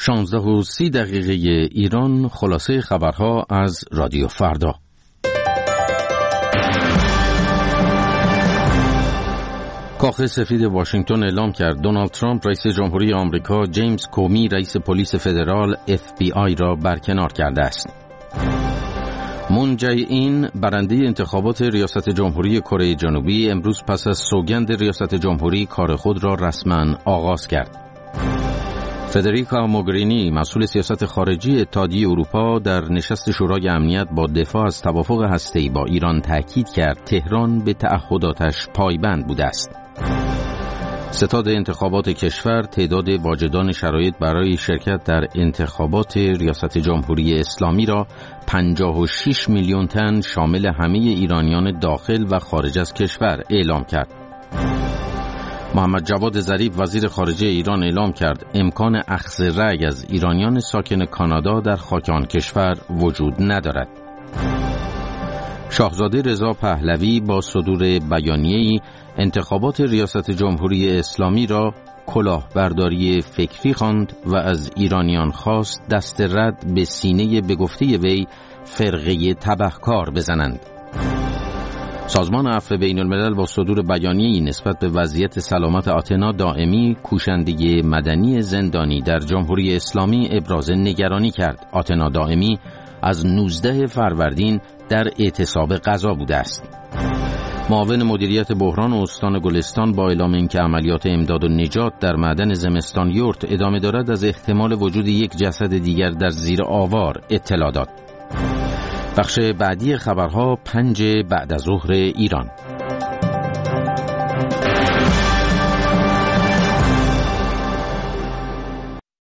16:30 ایران. خلاصه خبرها از رادیو فردا. کاخ سفید واشنگتن اعلام کرد دونالد ترامپ رئیس جمهوری آمریکا جیمز کومی رئیس پلیس فدرال FBI را برکنار کرده است. مون جای این برنده انتخابات ریاست جمهوری کره جنوبی امروز پس از سوگند ریاست جمهوری کار خود را رسما آغاز کرد. فدریکا موگرینی مسئول سیاست خارجی اتحادیه اروپا در نشست شورای امنیت با دفاع از توافق هسته‌ای با ایران تاکید کرد تهران به تعهداتش پایبند بوده است. ستاد انتخابات کشور تعداد واجدان شرایط برای شرکت در انتخابات ریاست جمهوری اسلامی را 56 میلیون تن شامل همه ایرانیان داخل و خارج از کشور اعلام کرد. محمد جواد ظریف وزیر خارجه ایران اعلام کرد امکان اخذ رأی از ایرانیان ساکن کانادا در خاک آن کشور وجود ندارد. شاهزاده رضا پهلوی با صدور بیانیه‌ای انتخابات ریاست جمهوری اسلامی را کلاهبرداری فکری خواند و از ایرانیان خواست دست رد به سینه به گفته وی فرقه تبهکار بزنند. سازمان عفو بین الملل با صدور بیانیه‌ای نسبت به وضعیت سلامت آتنا دائمی کوشنده مدنی زندانی در جمهوری اسلامی ابراز نگرانی کرد. آتنا دائمی از 19 فروردین در اعتصاب غذا بوده است. معاون مدیریت بحران استان گلستان با اعلام اینکه عملیات امداد و نجات در معدن زمستان یورت ادامه دارد از احتمال وجود یک جسد دیگر در زیر آوار اطلاع داد. بخش بعدی خبرها 5 بعد از ظهر ایران.